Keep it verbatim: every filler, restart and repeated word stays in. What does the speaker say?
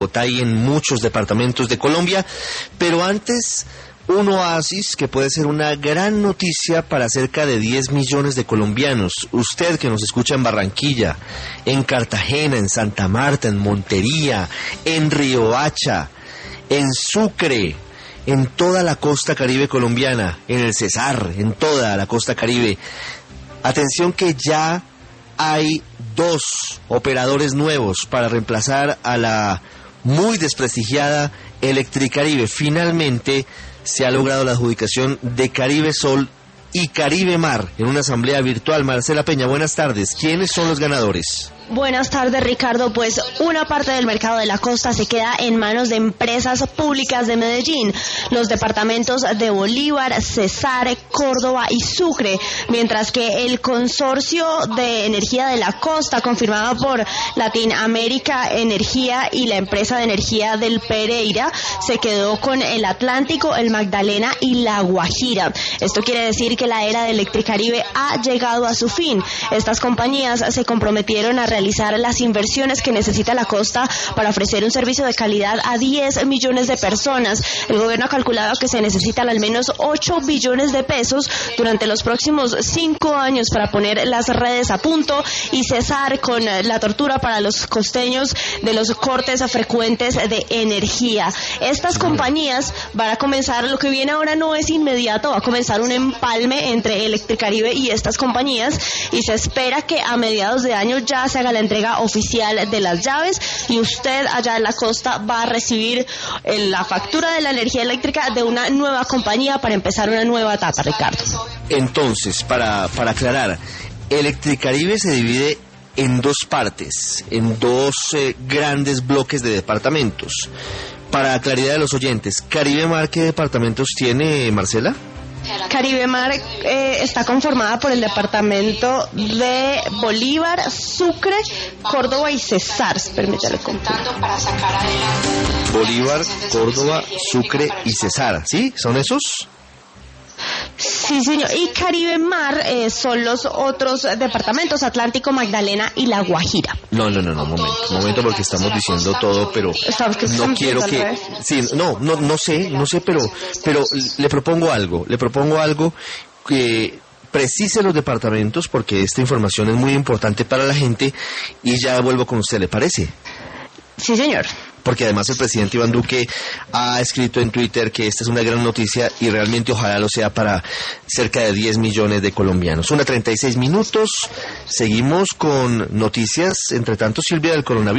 Bogotá y en muchos departamentos de Colombia, pero antes un oasis que puede ser una gran noticia para cerca de diez millones de colombianos. Usted que nos escucha en Barranquilla, en Cartagena, en Santa Marta, en Montería, en Riohacha, en Sucre, en toda la costa caribe colombiana, en el Cesar, en toda la costa caribe. Atención que ya hay dos operadores nuevos para reemplazar a la muy desprestigiada Electricaribe. Finalmente se ha logrado la adjudicación de Caribe Sol y Caribe Mar en una asamblea virtual. Marcela Peña, buenas tardes. ¿Quiénes son los ganadores? Buenas tardes, Ricardo. Pues una parte del mercado de la costa se queda en manos de empresas públicas de Medellín, los departamentos de Bolívar, Cesar, Córdoba y Sucre, mientras que el consorcio de energía de la costa, confirmado por Latinoamérica Energía y la empresa de energía del Pereira, se quedó con el Atlántico, el Magdalena y la Guajira. Esto quiere decir que la era de Electricaribe ha llegado a su fin. Estas compañías se comprometieron a realizar las inversiones que necesita la costa para ofrecer un servicio de calidad a diez millones de personas. El gobierno ha calculado que se necesitan al menos ocho billones de pesos durante los próximos cinco años para poner las redes a punto y cesar con la tortura para los costeños de los cortes frecuentes de energía. Estas compañías van a comenzar, lo que viene ahora no es inmediato, va a comenzar un empalme entre Electricaribe y estas compañías y se espera que a mediados de año ya se haga la entrega oficial de las llaves y usted allá en la costa va a recibir la factura de la energía eléctrica de una nueva compañía para empezar una nueva etapa, Ricardo. Entonces, para, para aclarar, Electricaribe se divide en dos partes, en dos eh, grandes bloques de departamentos. Para claridad de los oyentes, Caribe Mar, ¿qué departamentos tiene, Marcela? Caribe Mar eh, está conformada por el departamento de Bolívar, Sucre, Córdoba y Cesar. Permítale completar. Bolívar, Córdoba, Sucre y Cesar, ¿sí? ¿Son esos? Sí, señor. Y Caribe Mar eh, son los otros departamentos, Atlántico, Magdalena y La Guajira. No, no, no, no, momento, momento, porque estamos diciendo todo, pero no quiero que... Sí, no, no, no sé, no sé, pero, pero le propongo algo, le propongo algo que precise los departamentos, porque esta información es muy importante para la gente, y ya vuelvo con usted, ¿le parece? Sí, señor. Porque además el presidente Iván Duque ha escrito en Twitter que esta es una gran noticia y realmente ojalá lo sea para cerca de diez millones de colombianos. Una treinta y seis minutos, seguimos con noticias, entre tanto, Silvia, del coronavirus.